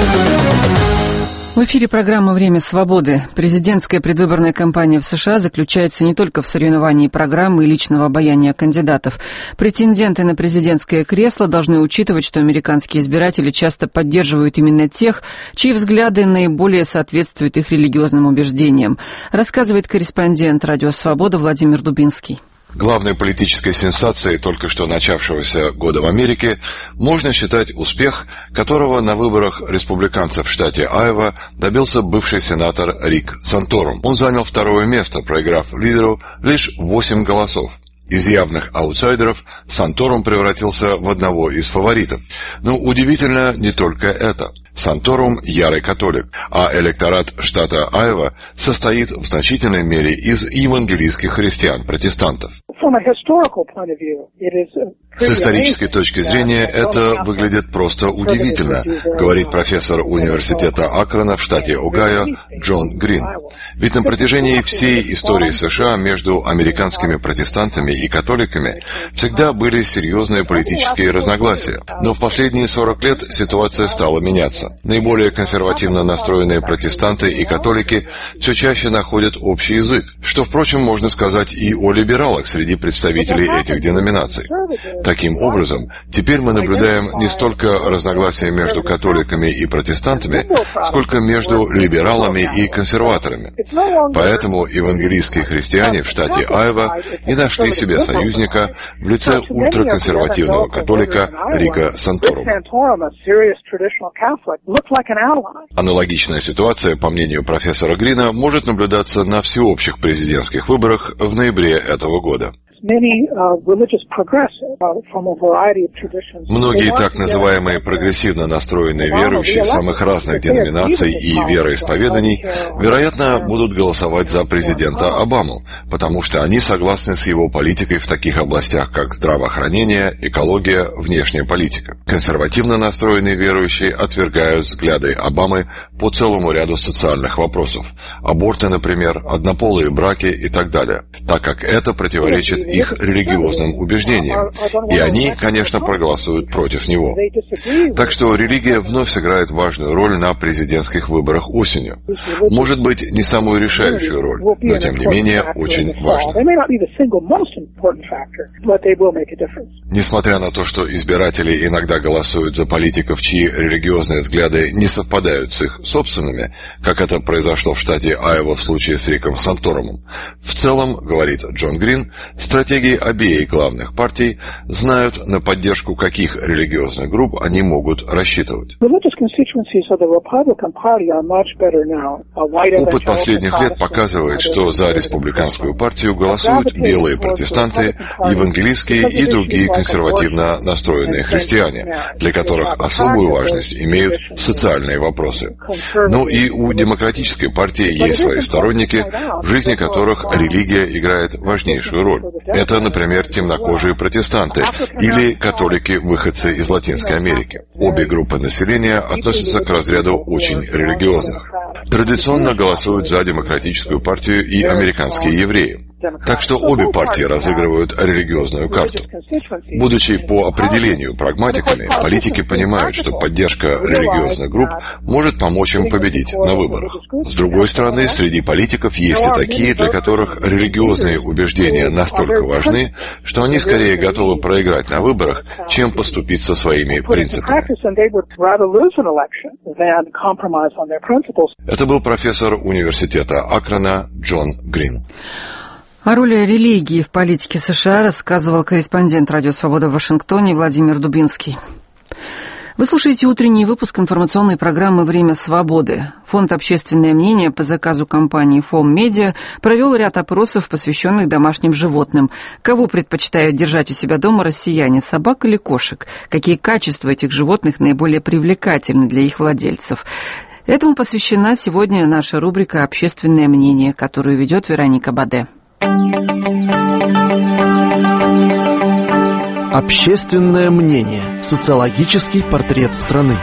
В эфире программа «Время свободы». Президентская предвыборная кампания в США заключается не только в соревновании программы и личного обаяния кандидатов. Претенденты на президентское кресло должны учитывать, что американские избиратели часто поддерживают именно тех, чьи взгляды наиболее соответствуют их религиозным убеждениям, рассказывает корреспондент «Радио Свобода» Владимир Дубинский. Главной политической сенсацией только что начавшегося года в Америке можно считать успех, которого на выборах республиканцев в штате Айова добился бывший сенатор Рик Санторум. Он занял 2-е место, проиграв лидеру лишь 8 голосов. Из явных аутсайдеров Санторум превратился в одного из фаворитов. Но удивительно не только это. Санторум – ярый католик, а электорат штата Айова состоит в значительной мере из евангелийских христиан-протестантов. С исторической точки зрения это выглядит просто удивительно, говорит профессор университета Акрона в штате Огайо Джон Грин. Ведь на протяжении всей истории США между американскими протестантами и католиками всегда были серьезные политические разногласия. Но в последние 40 лет ситуация стала меняться. Наиболее консервативно настроенные протестанты и католики все чаще находят общий язык, что, впрочем, можно сказать и о либералах среди представителей этих деноминаций. Таким образом, теперь мы наблюдаем не столько разногласия между католиками и протестантами, сколько между либералами и консерваторами. Поэтому евангелийские христиане в штате Айова и нашли себе союзника в лице ультраконсервативного католика Рика Санторума. Аналогичная ситуация, по мнению профессора Грина, может наблюдаться на всеобщих президентских выборах в ноябре этого года. Многие так называемые прогрессивно настроенные верующие самых разных деноминаций и вероисповеданий, вероятно, будут голосовать за президента Обаму, потому что они согласны с его политикой в таких областях, как здравоохранение, экология, внешняя политика. Консервативно настроенные верующие отвергают взгляды Обамы по целому ряду социальных вопросов. Аборты, например, однополые браки и так далее, так как это противоречит их религиозным убеждениям. И они, конечно, проголосуют против него. Так что религия вновь сыграет важную роль на президентских выборах осенью. Может быть, не самую решающую роль, но тем не менее очень важную. Несмотря на то, что избиратели иногда голосуют за политиков, чьи религиозные взгляды не совпадают с их собственными, как это произошло в штате Айова в случае с Риком Санторумом, в целом, говорит Джон Грин, стратегии обеих главных партий знают, на поддержку каких религиозных групп они могут рассчитывать. Опыт последних лет показывает, что за республиканскую партию голосуют белые протестанты, евангелистские и другие консервативно настроенные христиане, для которых особую важность имеют социальные вопросы. Ну и у демократической партии есть свои сторонники, в жизни которых религия играет важнейшую роль. Это, например, темнокожие протестанты или католики-выходцы из Латинской Америки. Обе группы населения относятся к разряду очень религиозных. Традиционно голосуют за демократическую партию и американские евреи. Так что обе партии разыгрывают религиозную карту. Будучи по определению прагматиками, политики понимают, что поддержка религиозных групп может помочь им победить на выборах. С другой стороны, среди политиков есть и такие, для которых религиозные убеждения настолько важны, что они скорее готовы проиграть на выборах, чем поступиться своими принципами. Это был профессор университета Акрона Джон Грин. О роли религии в политике США рассказывал корреспондент «Радио Свобода» в Вашингтоне Владимир Дубинский. Вы слушаете утренний выпуск информационной программы «Время свободы». Фонд «Общественное мнение» по заказу компании «Фом Медиа» провел ряд опросов, посвященных домашним животным. Кого предпочитают держать у себя дома россияне, собак или кошек? Какие качества этих животных наиболее привлекательны для их владельцев? Этому посвящена сегодня наша рубрика «Общественное мнение», которую ведет Вероника Баде. Общественное мнение. Социологический портрет страны.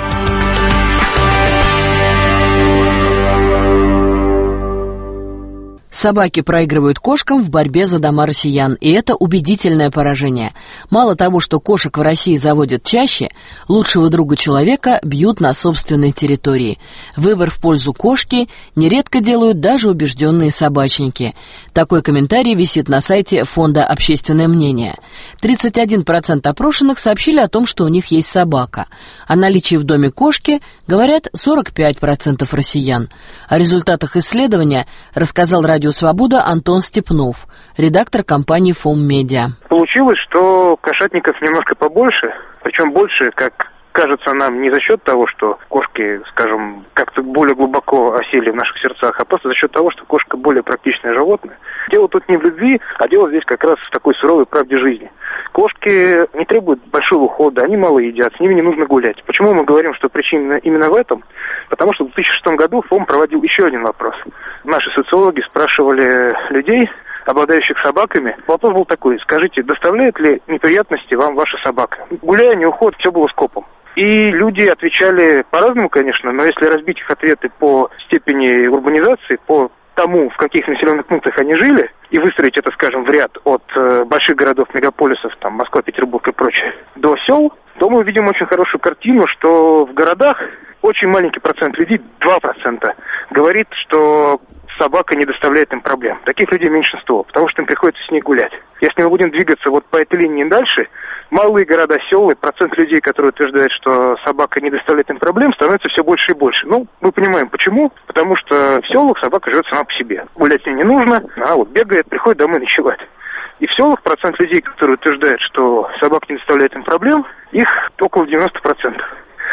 Собаки проигрывают кошкам в борьбе за дома россиян, и это убедительное поражение. Мало того, что кошек в России заводят чаще, лучшего друга человека бьют на собственной территории. Выбор в пользу кошки нередко делают даже убежденные собачники. Такой комментарий висит на сайте фонда «Общественное мнение». 31% опрошенных сообщили о том, что у них есть собака. О наличии в доме кошки говорят 45% россиян. О результатах исследования рассказал «Радио Свобода» Антон Степнов, редактор компании «Фом Медиа». Получилось, что кошатников немножко побольше, причем больше, как кажется нам, не за счет того, что кошки, скажем, как-то более глубоко осели в наших сердцах, а просто за счет того, что кошка более практичное животное. Дело тут не в любви, а дело здесь как раз в такой суровой правде жизни. Кошки не требуют большого ухода, они мало едят, с ними не нужно гулять. Почему мы говорим, что причина именно в этом? Потому что в 2006 году ФОМ проводил еще один вопрос. Наши социологи спрашивали людей, обладающих собаками. Вопрос был такой: скажите, доставляет ли неприятности вам ваша собака? Гуляние, уход, все было скопом. И люди отвечали по-разному, конечно, но если разбить их ответы по степени урбанизации, по тому, в каких населенных пунктах они жили, и выстроить это, скажем, в ряд от больших городов, мегаполисов, там, Москва, Петербург и прочее, до сел, то мы увидим очень хорошую картину, что в городах очень маленький процент людей, 2%, говорит, что собака не доставляет им проблем. Таких людей меньшинство, потому что им приходится с ней гулять. Если мы будем двигаться вот по этой линии дальше, малые города, села, процент людей, которые утверждают, что собака не доставляет им проблем, становится все больше и больше. Ну, мы понимаем, почему. Потому что в селах собака живет сама по себе. Гулять с ней не нужно, а вот бегает, приходит домой ночевать. И в селах процент людей, которые утверждают, что собака не доставляет им проблем, их около 90%.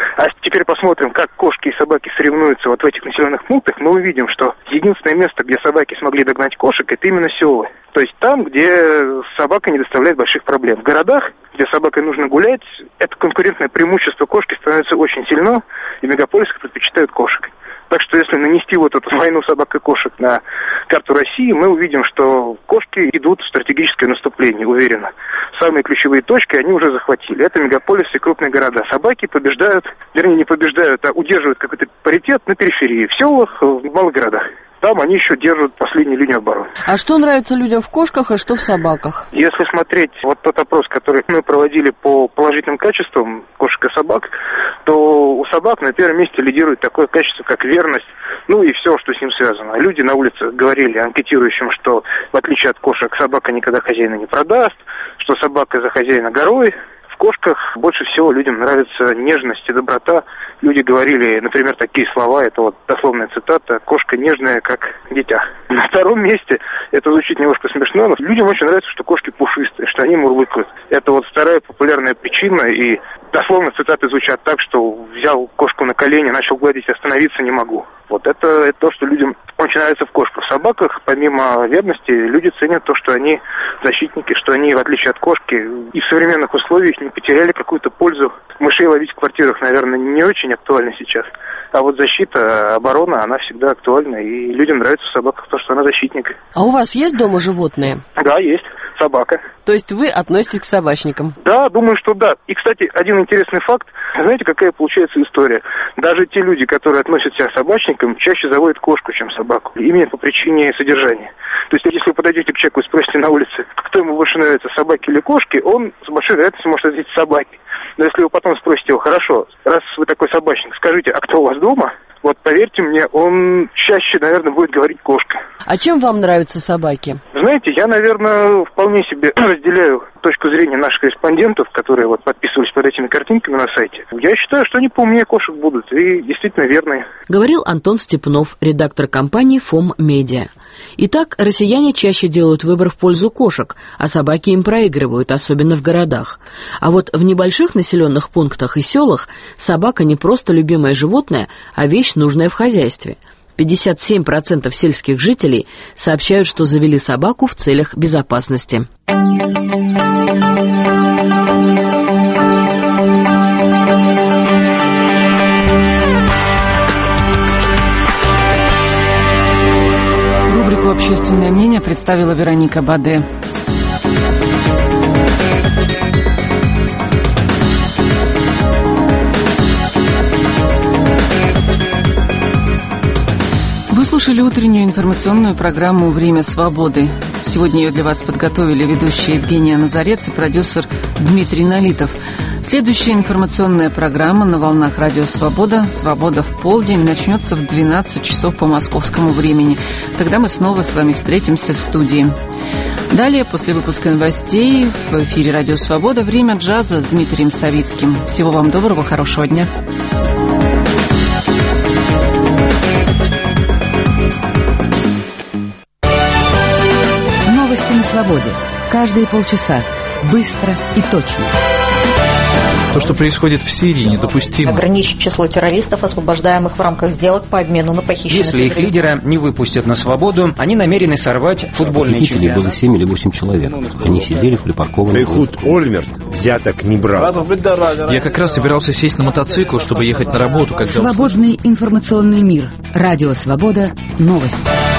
А теперь посмотрим, как кошки и собаки соревнуются вот в этих населенных пунктах. Мы увидим, что единственное место, где собаки смогли догнать кошек, это именно селы. То есть там, где собака не доставляет больших проблем. В городах, где собакой нужно гулять, это конкурентное преимущество кошки становится очень сильно, и мегаполисы предпочитают кошек. Так что если нанести вот эту войну собак и кошек на карту России, мы увидим, что кошки идут в стратегическое наступление, уверенно. Самые ключевые точки они уже захватили. Это мегаполисы и крупные города. Собаки побеждают, вернее не побеждают, а удерживают какой-то паритет на периферии, в селах, в малых городах. Там они еще держат последнюю линию обороны. А что нравится людям в кошках, а что в собаках? Если смотреть вот тот опрос, который мы проводили по положительным качествам кошек и собак, то у собак на первом месте лидирует такое качество, как верность, ну и все, что с ним связано. Люди на улице говорили анкетирующим, что в отличие от кошек собака никогда хозяина не продаст, что собака за хозяина горой. В кошках больше всего людям нравится нежность и доброта. Люди говорили, например, такие слова, это вот дословная цитата: «Кошка нежная, как дитя». На втором месте, это звучит немножко смешно, но людям очень нравится, что кошки пушистые, что они мурлыкают. Это вот вторая популярная причина, и дословно цитаты звучат так, что взял кошку на колени, начал гладить, остановиться не могу. Вот это то, что людям очень нравится в кошках. В собаках, помимо верности, люди ценят то, что они защитники, что они, в отличие от кошки, и в современных условиях не потеряли какую-то пользу. Мышей ловить в квартирах, наверное, не очень актуально сейчас. А вот защита, оборона, она всегда актуальна. И людям нравится в собаках то, что она защитник. А у вас есть дома животные? Да, есть. Собака. То есть вы относитесь к собачникам? Да, думаю, что да. И, кстати, один интересный факт. Знаете, какая получается история? Даже те люди, которые относят себя к собачникам, чаще заводят кошку, чем собаку. Именно по причине содержания. То есть, если вы подойдете к человеку и спросите на улице, кто ему больше нравится, собаки или кошки, он с большой вероятностью может ответить собаки. Но если вы потом спросите его: хорошо, раз вы такой собачник, скажите, а кто у вас дома? Вот поверьте мне, он чаще, наверное, будет говорить кошка. А чем вам нравятся собаки? Знаете, я, наверное, вполне себе разделяю точку зрения наших корреспондентов, которые вот подписывались под этими картинками на сайте. Я считаю, что они поумнее кошек будут и действительно верные. Говорил Антон Степнов, редактор компании «ФОМ Медиа». Итак, россияне чаще делают выбор в пользу кошек, а собаки им проигрывают, особенно в городах. А вот в небольших населенных пунктах и селах собака не просто любимое животное, а вещь, нужная в хозяйстве. 57% сельских жителей сообщают, что завели собаку в целях безопасности. Рубрику «Общественное мнение» представила Вероника Баде. Вы слушали утреннюю информационную программу «Время свободы». Сегодня ее для вас подготовили ведущая Евгения Назарец и продюсер Дмитрий Налитов. Следующая информационная программа на волнах Радио Свобода «Свобода в полдень» начнется в 12 часов по московскому времени. Тогда мы снова с вами встретимся в студии. Далее, после выпуска новостей, в эфире Радио Свобода «Время джаза» с Дмитрием Савицким. Всего вам доброго, хорошего дня. Новости на свободе. Каждые полчаса. Быстро и точно. То, что происходит в Сирии, недопустимо. Ограничить число террористов, освобождаемых в рамках сделок по обмену на похищенных. Если их лидера не выпустят на свободу, они намерены сорвать футбольный чемпионат. чемпионат. Было 7 или 8 человек. Они сидели в припаркованном. Эхуд Ольмерт взяток не брал. Я как раз собирался сесть на мотоцикл, чтобы ехать на работу, когда... Свободный информационный мир. Радио Свобода. Новости.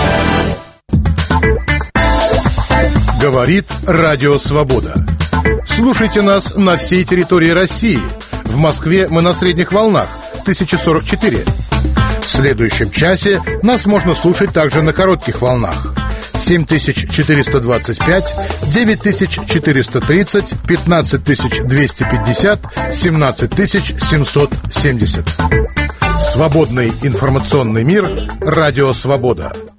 Говорит Радио Свобода. Слушайте нас на всей территории России. В Москве мы на средних волнах 1044. В следующем часе нас можно слушать также на коротких волнах 7425, 9430, 15250, 17770. Свободный информационный мир. Радио Свобода.